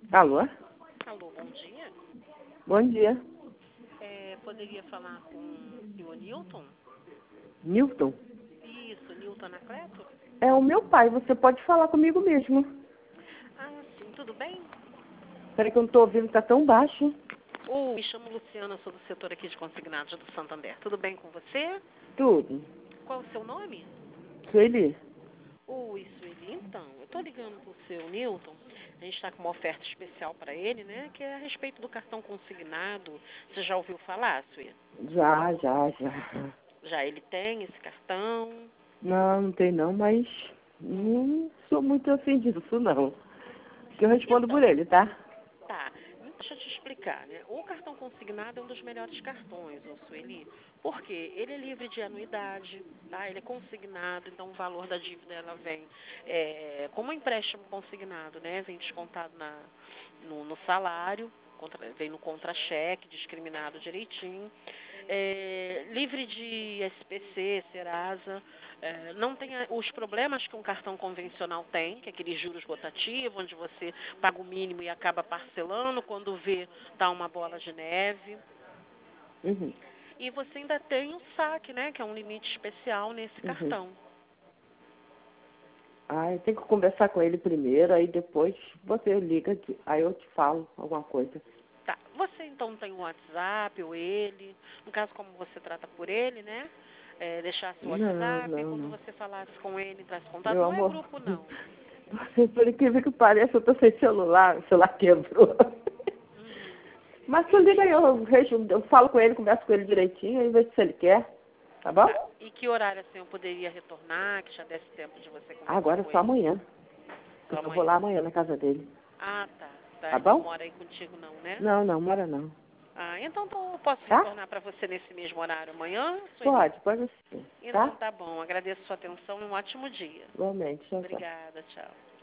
Alô? Alô, bom dia. Bom dia. Poderia falar com o senhor Newton? Newton? Isso, Newton Anacleto? É o meu pai, você pode falar comigo mesmo. Ah, sim, tudo bem? Peraí que eu não tô ouvindo, tá tão baixo. Me chamo Luciana, sou do setor aqui de consignados do Santander. Tudo bem com você? Tudo. Qual o seu nome? Sueli? Sueli, então, eu estou ligando para o seu Newton. A gente está com uma oferta especial para ele, né? Que é a respeito do cartão consignado. Você já ouviu falar, Sueli? Já. Já ele tem esse cartão? Não tem não, mas não sou muito afim disso, não. Que eu respondo por Então, ele, tá? tá. Deixa eu te explicar, né? O cartão consignado é um dos melhores cartões, ô Sueli, porque ele é livre de anuidade, tá? Ele é consignado, então o valor da dívida ela vem como empréstimo consignado, né? Vem descontado no salário, vem no contra-cheque, discriminado direitinho. Livre de SPC, Serasa, não tem os problemas que um cartão convencional tem, que é aquele juros rotativo, onde você paga o mínimo e acaba parcelando, quando vê, dá uma bola de neve. Uhum. E você ainda tem o saque, né, que é um limite especial nesse Uhum. cartão. Ah, eu tenho que conversar com ele primeiro, aí depois você liga, aí eu te falo alguma coisa. Tá. Você então tem o WhatsApp ou ele, no caso como você trata por ele, né? Deixar seu WhatsApp, quando Não. você falasse com ele, entrasse em contato, Meu não é amor, grupo não. por incrível que pareça, eu tô sem celular, o celular quebrou. Uhum. Mas tu liga aí, eu falo com ele, converso com ele direitinho, aí vejo se ele quer, tá bom? Tá. E que horário assim eu poderia retornar, que já desse tempo de você conversar Agora com só ele? amanhã. Só Eu vou amanhã. lá amanhã na casa dele, Ah, tá. Tá, tá ele não bom? mora aí contigo não, né? Não, mora não. Ah, então eu posso Tá? retornar para você nesse mesmo horário amanhã, Sueli? Pode sim, Então tá? tá bom. Agradeço sua atenção e um ótimo dia. Igualmente, tchau. Obrigada, tchau.